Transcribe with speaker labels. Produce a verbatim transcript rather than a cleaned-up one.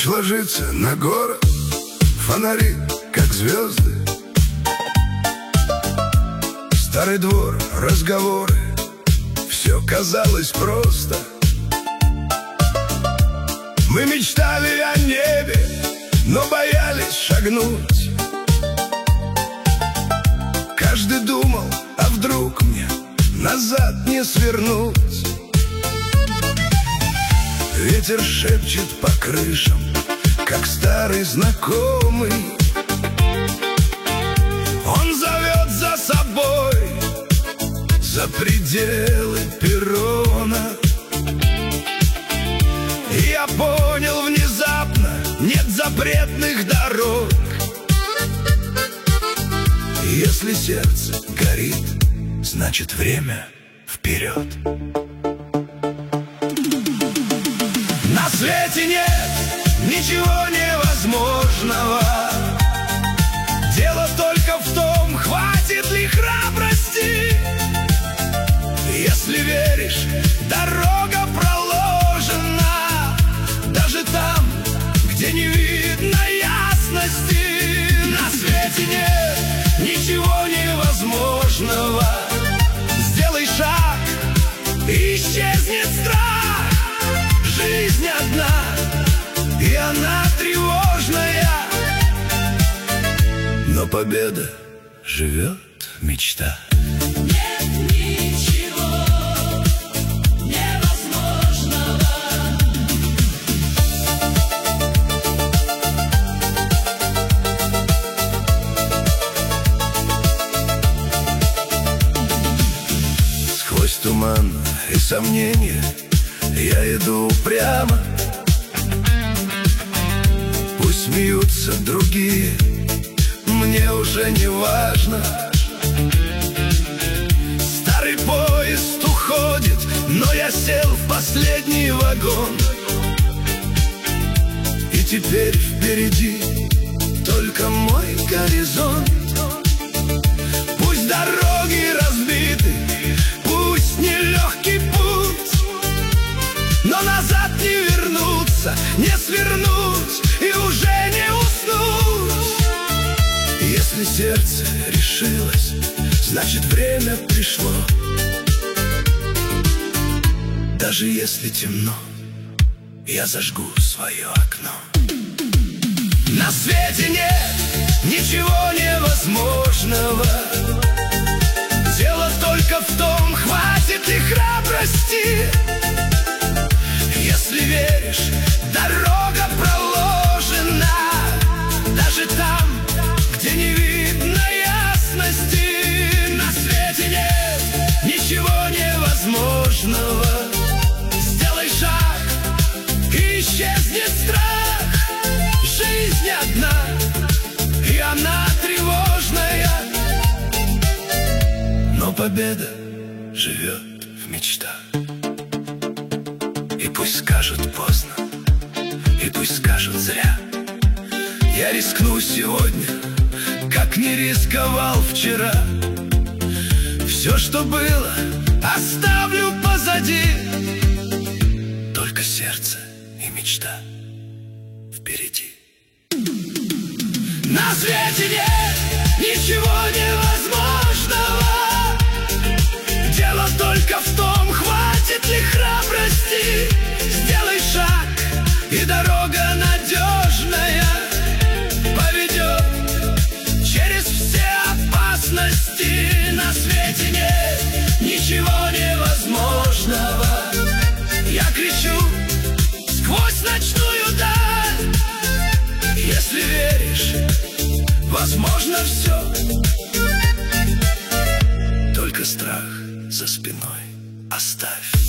Speaker 1: Ночь ложится на город, фонари, как звезды. Старый двор, разговоры, все казалось просто. Мы мечтали о небе, но боялись шагнуть. Каждый думал, а вдруг мне назад не свернуть. Ветер шепчет по крышам, как старый знакомый. Он зовет за собой за пределы перрона. И я понял внезапно, нет запретных дорог. Если сердце горит, значит время вперед. На свете нет ничего невозможного. Дело только в том, хватит ли храбрости. Если веришь, дорога проложена, даже там, где не видно ясности. На свете нет ничего невозможного. Сделай шаг, и исчезнет страх. Жизнь одна, и она тревожная, но победа живет мечта.
Speaker 2: Нет ничего невозможного.
Speaker 1: Сквозь туман и сомнения я иду прямо. Пусть смеются другие, мне уже не важно. Старый поезд уходит, но я сел в последний вагон. И теперь впереди только мой горизонт. Пусть дороги разбиты, пусть нелегкий путь, но назад не вернуться, не свернуть и уже не уснуть. Если сердце решилось, значит время пришло. Даже если темно, я зажгу свое окно. На свете нет ничего невозможного. Дело только в том, хватит ли храбрости. Если веришь, дорога проложена, даже там, где не видно ясности. На свете нет ничего невозможного. Сделай шаг, и исчезнет страх. Жизнь одна, и она тревожная, но победа живет в мечтах. И пусть скажут поздно, и пусть скажут зря, я рискну сегодня, как не рисковал вчера. Все, что было, оставлю позади. Только сердце и мечта впереди. На свете нет ничего невозможного. Дело только в том, хватит ли храбрости. Сделай шаг, и дорога надежная поведет через все опасности. На свете нет ничего невозможного. Я кричу сквозь ночную даль. Если веришь, возможно все. Только страх за спиной оставь.